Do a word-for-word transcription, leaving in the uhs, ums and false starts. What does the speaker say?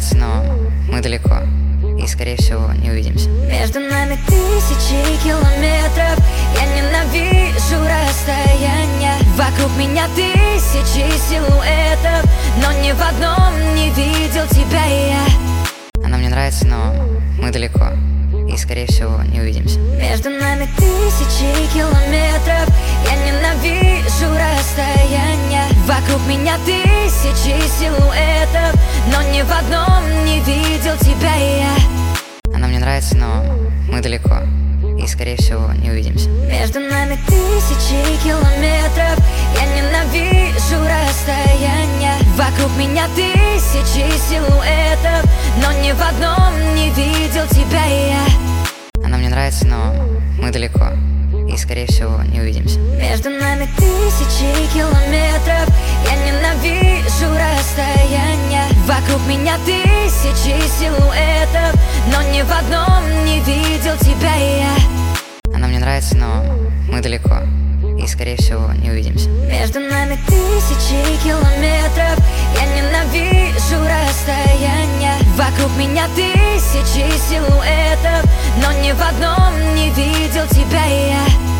нравится, но мы далеко и, скорее всего, не увидимся. Между нами тысячи километров, я ненавижу расстояние. Вокруг меня тысячи силуэтов, но ни в одном не видел тебя я. Она мне нравится, но мы далеко и, скорее всего, не увидимся. Между нами тысячи километров, я ненавижу расстояние. Вокруг меня тысячи силуэтов, но ни в одном не видел тебя я. Она мне нравится, но мы далеко и, скорее всего, не увидимся. Между нами тысячи километров, я ненавижу расстояние. Вокруг меня тысячи силуэтов, но ни в одном не видел тебя я. Она мне нравится, но мы далеко и, скорее всего, не увидимся. Между нами тысячи километров, я ненавижу расстояние. Вокруг меня тысячи силуэтов, но ни в одном не видел тебя я. Она мне нравится, но мы далеко и, скорее всего, не увидимся. Между нами тысячи километров, я ненавижу расстояние. Вокруг меня тысячи силуэтов, но ни в одном не видел тебя я.